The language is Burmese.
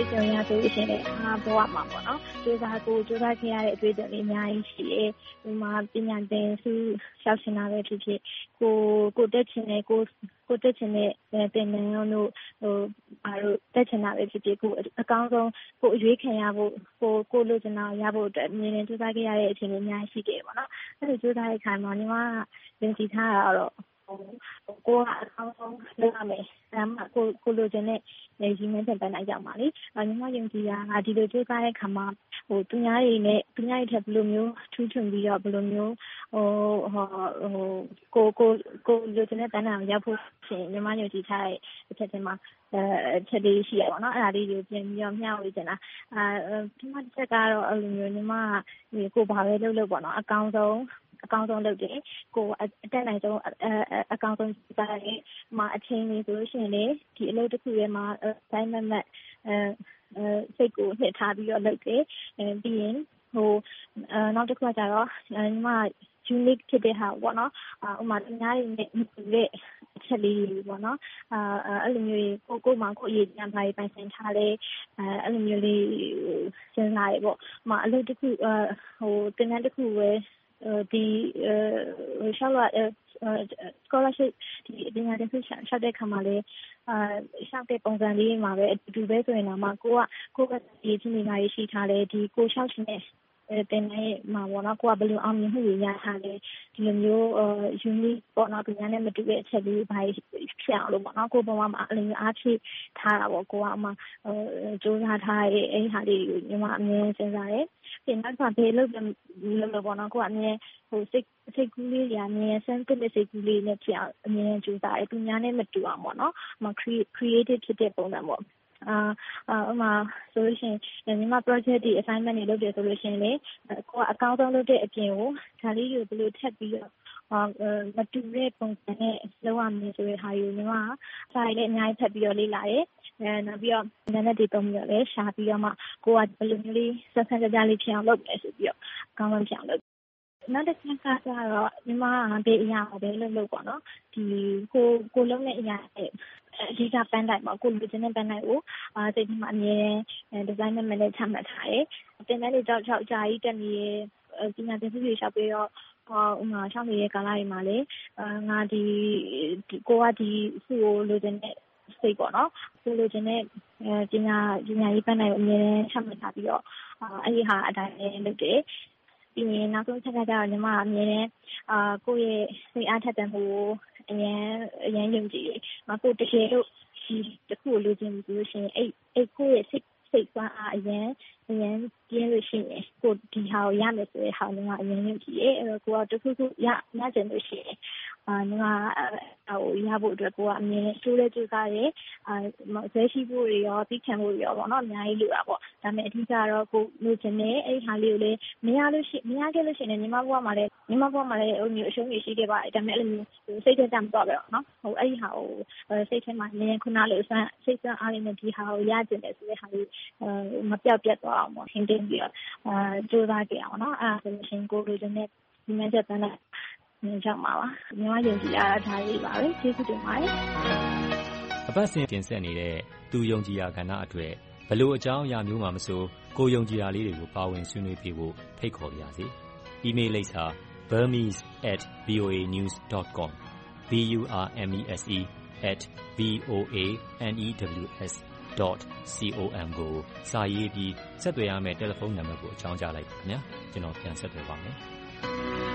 ကြုံရဆိုရှင်လည်းဘဝမှာပေါ့နော်စူးစမ်းခဲ့ရတဲ့အတွေ့အကြုံတွေအများကြီးရှိတယ်ဒီမှာပညာသင်ဆုလျှောက်ချင်တာပဲဖြစ်ဖြစ်ကိုတက်ချင်တဲ့ကိုတက်ချင်တဲ့တင်နန်းတို့အားတို့တက်ချင်တာပဲဖြစ်ဖြစ်ကိုအကောင်းဆုံးကိုအရွေးခံရဖို့ကိုလိုချင်တာရဖို့အတွက်အမြဲတမ်းစူးစမ်းခဲ့ရတဲ့အချိန်တွေအများကြီးရှိခဲ့ပေါ့နော်အဲ့လိုစူးစမ်းတဲ့အခါမှာညီမကယုံကြည်ထားတာတော့ကိုကအကောင်းဆုံးလုပ်ရမယ်ဒါမှကိုလိုချင်တဲ့ရည်မှန်းချက်ပန်းနိုင်ကြမှာလေညီမယုံကြည်တာဒီလိုကြိုးစားတဲ့အခါမှာသူများတွေထက်ဘယ်လိုမျိုးထူးချွန်ပြီးတော့ဘယ်လိုမျိုးကိုလိုချင်တဲ့ပန်းနိုင်ရောက်ဖို့ရှင်ညီမယုံကြည်ထားတဲ့အချက်တွေမှာအချက်လေးရှိရပါတော့အဲ့ဒါလေးကိုပြင်ပြီးတော့မျှဝေချင်တာဒီမှာတစ်ချက်ကတော့အဲ့လိုမျိုးညီမကိုဘာပဲလုပ်ပေါ့နော်အကောင်းဆုံးလုပ်တယ်ကိုအတက်နိုင်ဆုံးအကောင်းဆုံးစားတယ်မှာအချိန်လေးဆိုလို့ရှိရင်လေဒီအလုပ်တစ်ခုရဲ့မှာတိုင်းမတ်စိတ်ကိုနှစ်ထားပြီးတော့လုပ်တယ်ပြီးရင်နောက်တစ်ခုကကြတော့ညီမunique ဖြစ်တဲ့ဟာပေါ့နော်ဥမာသူများတွေနဲ့မတူတဲ့အချက်လေးတွေပေါ့နော်အဲ့လိုမျိုးကိုမှကိုအရေးကြီးတာပိုင်ဆိုင်ထားလဲအဲ့လိုမျိုးလေးစဉ်းစားရပေါ့အလုပ်တစ်ခုတင်တန်းတစ်ခုပဲဒီရှောက်လာscholarship ဒီပညာသင်ဆုလျှောက်တဲ့ခါမှာလေရှောက်တဲ့ပုံစံလေးမှာပဲအတူပဲဆိုရင်တော့ကိုကဒီချင်းနေမှာရှိထားတယ်ဒီကိုရှောက်ရှင်တဲ့တင်နေမှာပေါ့နော်ကိုကဘယ်လိုအောင်မြင်မှုတွေရထားလဲဒီလိုမျိုးunique ပေါ့နော်ပြန်နဲ့မတူတဲ့အချက်လေးဘာဖြစ်အောင်လို့ပေါ့နော်ကိုဘဝမှာအရင်အားဖြည့်ထားတာပေါ့ကိုကမှစူးစမ်းထားတဲ့အဲ့ဟာလေးကိုညီမအမြဲစဉ်းစားတယ်ပြန်တော့ဘယ်လိုလုပ်ပေါ့နော်ကိုကအမြဲစိတ်ကူးလေးတွေအမြဲ sensitive စိတ်ကူးလေးနဲ့ဖြစ်အောင်အမြဲစူးစမ်းတယ်သူများနဲ့မတူအောင်ပေါ့နော်creative ဖြစ်တဲ့ပုံစံပေါ့ဥမာဆိုလို့ရှိရင်ညီမ project တွေ assignment တွေလုပ်တယ်ဆိုလို့ရှိရင်လေကိုကအကောင်းဆုံးလုပ်တဲ့အပြင်ကိုဒါလေးကိုဘယ်လိုထပ်ပြီးတော့မတူတဲ့ပုံစံနဲ့လုပ်ရမယ်ဆိုတဲ့ဟာကိုညီမကစာရေးလည်းအများကြီးဖတ်ပြီးတော့လေ့လာတယ်နောက်ပြီးတော့နာမည်တွေတုံးပြီးတော့လည်းရှာပြီးတော့မှကိုကဘယ်လိုမျိုးလေးဆက်ဆက်ကြလေးဖြစ်အောင်လုပ်မယ်ဆိုပြီးတော့အကောင်းဆုံးဖြစ်အောင်လုပ်နောက်တစ်ခါကျတော့ညီမကဘေးအရာပဲလုပ်ပေါ့နော်ဒီကိုလုံးတဲ့အရာအဓိကပန်းတိုင်ပေါ့ကိုလူချင်းတဲ့ပန်းတိုင်ကိုစိတ်ထဲမှာအမြဲဒီဇိုင်းနဲ့ချမှတ်ထားတယ်တင်တဲ့လေးကြောက်ကြာကြီးတက်နေပညာသင်ဆုတွေလျှောက်ပြီးတော့ရှောင်းနေတဲ့ကာလတွေမှာလေငါကိုကဒီစုကိုလိုချင်တဲ့စိတ်ပေါ့နော်ကိုလိုချင်တဲ့ပညာရေးပန်းတိုင်ကိုအမြဲချမှတ်ထားပြီးတော့အဲ့ဒီဟာအတိုင်းလုပ်တယ်ပြီးရင်နောက်ဆုံးချက်ကကြတော့ညီမအမြဲတမ်းကိုယ့်ရဲ့စိတ်အားထက်သန်မှုကိုအရင်ယုံကြည်တယ်ကိုတကယ်လို့ဒီတစ်ခုကိုလိုချင်ပြီးလို့ရှိရင်အဲ့ကိုယ့်ရဲ့စိတ်ကွမ်းအားအရင်ပြင်းလို့ရှိရင်ကိုဒီဟာကိုရမယ်ဆိုတဲ့ဟာညီမအရင်ယုံကြည်တယ်အဲ့တော့ကိုကတစ်ခုခုရချင်လို့ရှိရင်ညီမရဖို့အတွက်ကိုကအမြဲစူးစားတယ်ဇဲရှိဖို့တွေရောသိခံဖို့တွေရောပေါ့နော်အများကြီးလိုတာပေါ့ဒါပေမဲ့အဓိကတော့ကိုလိုချင်တဲ့အဲ့ဟာလေးကိုလည်းမရခဲ့လို့ရှိရင်ညီမဘဝမှာလည်းဟိုမျိုးအရှုံးတွေရှိခဲ့ပါတယ်ဒါပေမဲ့အဲ့လိုမျိုးစိတ်ထဲကြမတော့ပဲပေါ့နော်အဲ့ဒီဟာကိုစိတ်ထဲမှာနည်းခုနလိုစိတ်ဆန်းအားလေးနဲ့ဒီဟာကိုရကျင်တယ်ဆိုတဲ့ဟာလေးမပြောက်ပြတ်သွားအောင်ပေါ့ဟင်းတင်းပြီးတော့ကြိုးစားကြအောင်နော်အဲ့ဒါဆိုလို့ရှိရင်ကိုလိုချင်တဲ့ဒီမဲ့ချက်တန်းနဲ့ကြောက်မှာပါညီမယုံကြည်ရတာဒါလေးပါပဲကျေးဇူးတင်ပါတယ်အပတ်စဉ်တင်ဆက်နေတဲ့သူယုံကြည်ရာကဏ္ဍအတွက်ဘလို့အကြောင်းအရာမျိုးမှမဆိုကိုယုံကြည်ရာလေးတွေကိုပါဝင်ဆွေးနွေးပြဖို့ဖိတ်ခေါ်ပါရစေ။ email လိပ်စာ burmese@voanews.com burmese@voanews.com ကိုစာရေးပြီးဆက်သွယ်ရမယ့်တယ်လီဖုန်းနံပါတ်ကိုအကြောင်းကြားလိုက်ပါခင်ဗျာကျွန်တော်ပြန်ဆက်သွယ်ပါမယ်